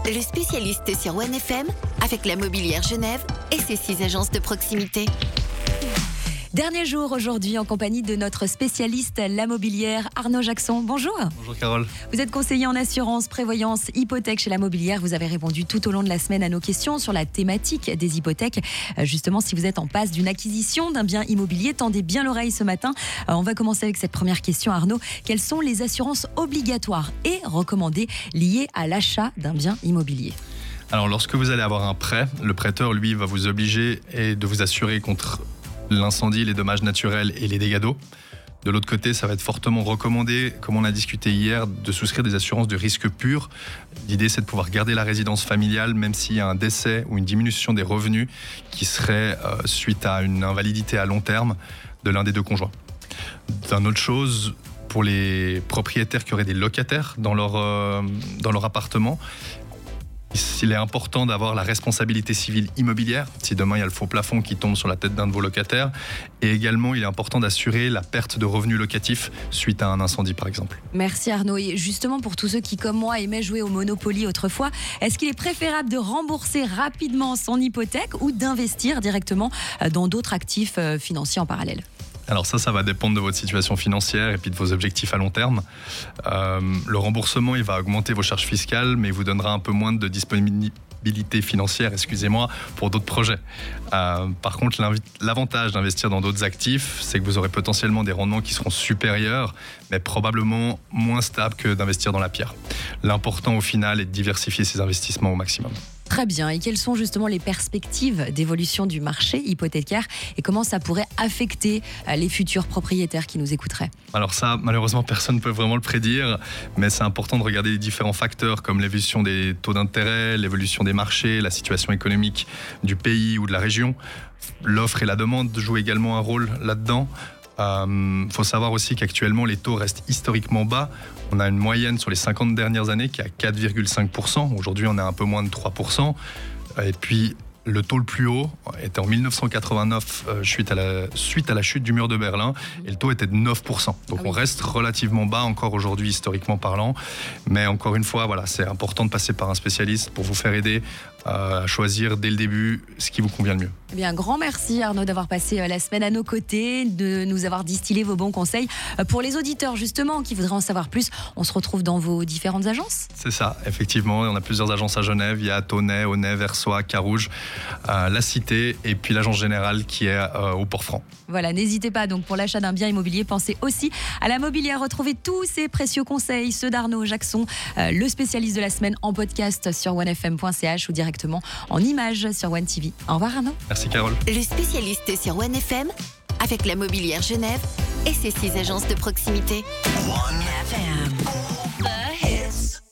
le spécialiste sur OneFM avec la Mobilière Genève et ses 6 agences de proximité. Dernier jour aujourd'hui en compagnie de notre spécialiste la mobilière Arnaud Jackson. Bonjour. Bonjour Carole. Vous êtes conseiller en assurance, prévoyance, hypothèque chez la mobilière. Vous avez répondu tout au long de la semaine à nos questions sur la thématique des hypothèques. Justement, si vous êtes en passe d'une acquisition d'un bien immobilier, tendez bien l'oreille ce matin. On va commencer avec cette première question, Arnaud. Quelles sont les assurances obligatoires et recommandées liées à l'achat d'un bien immobilier ? Alors lorsque vous allez avoir un prêt, le prêteur lui va vous obliger de vous assurer contre l'incendie, les dommages naturels et les dégâts d'eau. De l'autre côté, ça va être fortement recommandé, comme on a discuté hier, de souscrire des assurances de risque pur. L'idée, c'est de pouvoir garder la résidence familiale, même s'il y a un décès ou une diminution des revenus qui serait suite à une invalidité à long terme de l'un des deux conjoints. D'une autre chose, pour les propriétaires qui auraient des locataires dans leur appartement, il est important d'avoir la responsabilité civile immobilière, si demain il y a le faux plafond qui tombe sur la tête d'un de vos locataires. Et également, il est important d'assurer la perte de revenus locatifs suite à un incendie, par exemple. Merci Arnaud. Et justement, pour tous ceux qui, comme moi, aimaient jouer au Monopoly autrefois, est-ce qu'il est préférable de rembourser rapidement son hypothèque ou d'investir directement dans d'autres actifs financiers en parallèle ? Alors ça va dépendre de votre situation financière et puis de vos objectifs à long terme. Le remboursement, il va augmenter vos charges fiscales, mais il vous donnera un peu moins de disponibilité financière, pour d'autres projets. Par contre, l'avantage d'investir dans d'autres actifs, c'est que vous aurez potentiellement des rendements qui seront supérieurs, mais probablement moins stables que d'investir dans la pierre. L'important au final est de diversifier ses investissements au maximum. Très bien. Et quelles sont justement les perspectives d'évolution du marché hypothécaire et comment ça pourrait affecter les futurs propriétaires qui nous écouteraient ? Alors ça, malheureusement, personne ne peut vraiment le prédire, mais c'est important de regarder les différents facteurs comme l'évolution des taux d'intérêt, l'évolution des marchés, la situation économique du pays ou de la région. L'offre et la demande jouent également un rôle là-dedans. Faut savoir aussi qu'actuellement, les taux restent historiquement bas. On a une moyenne sur les 50 dernières années qui est à 4,5%. Aujourd'hui, on est un peu moins de 3%. Et puis, le taux le plus haut était en 1989, suite à la chute du mur de Berlin, et le taux était de 9%. Donc on reste relativement bas encore aujourd'hui, historiquement parlant. Mais encore une fois, voilà, c'est important de passer par un spécialiste pour vous faire aider à choisir dès le début ce qui vous convient le mieux. Eh bien, un grand merci Arnaud d'avoir passé la semaine à nos côtés, de nous avoir distillé vos bons conseils. Pour les auditeurs justement qui voudraient en savoir plus, on se retrouve dans vos différentes agences ? C'est ça, effectivement. On a plusieurs agences à Genève. Il y a Tonnet, Aunay, Versoix, Carouge, La Cité et puis l'agence générale qui est au Port-Franc. Voilà, n'hésitez pas donc pour l'achat d'un bien immobilier, pensez aussi à la mobilière. Retrouvez tous ces précieux conseils, ceux d'Arnaud Jackson, le spécialiste de la semaine, en podcast sur onefm.ch ou directement en images sur One TV. Au revoir Arnaud. Merci Carole. Le spécialiste sur OneFM avec la Mobilière Genève et ses 6 agences de proximité. OneFM.